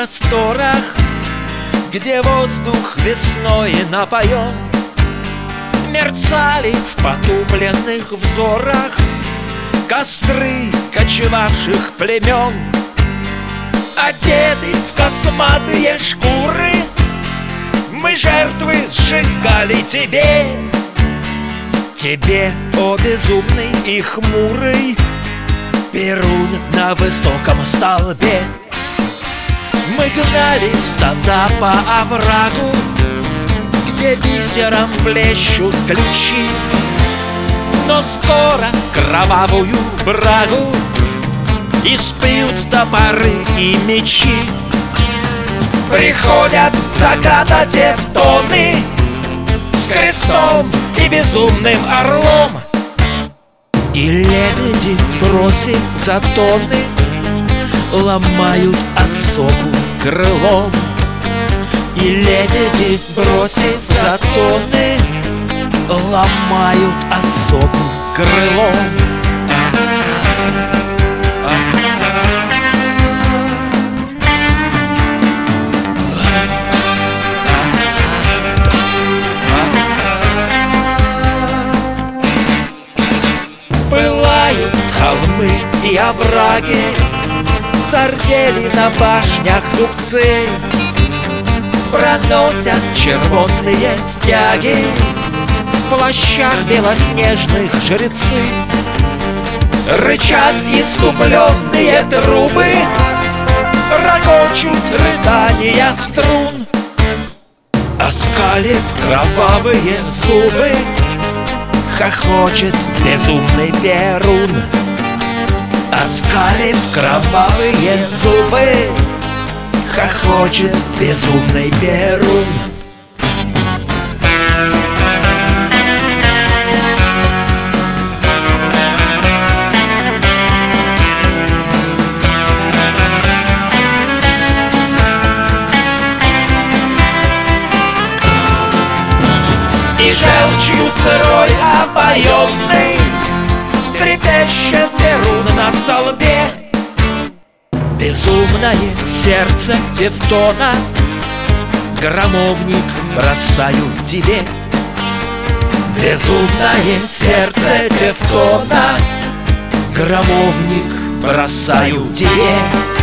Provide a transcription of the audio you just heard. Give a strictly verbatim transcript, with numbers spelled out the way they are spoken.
просторах, где воздух весной напоен, мерцали в потупленных взорах костры кочевавших племен. Одеты в косматые шкуры, мы жертвы сжигали тебе. Тебе, о безумный и хмурый Перун на высоком столбе. Мы гнали стада по оврагу, где бисером блещут ключи, но скоро кровавую брагу испьют топоры и мечи. Приходят с заката тевтоны с крестом и безумным орлом, и лебеди, бросив затоны, ломают осоку крылом. И лебеди, бросив затоны, ломают осоку крылом. Пылают холмы и овраги, сардели на башнях зубцы, проносят червонные стяги в плащах белоснежных жрецы. Рычат иступленные трубы, ракочут рыдания струн, оскалив кровавые зубы, хохочет безумный Перун. Оскалив кровавые зубы, хохочет безумный Перун. И желчью сырой опоенный трепещет Перун на столбе. Безумное сердце тевтона громовник бросаю тебе. Безумное сердце тевтона громовник бросаю тебе.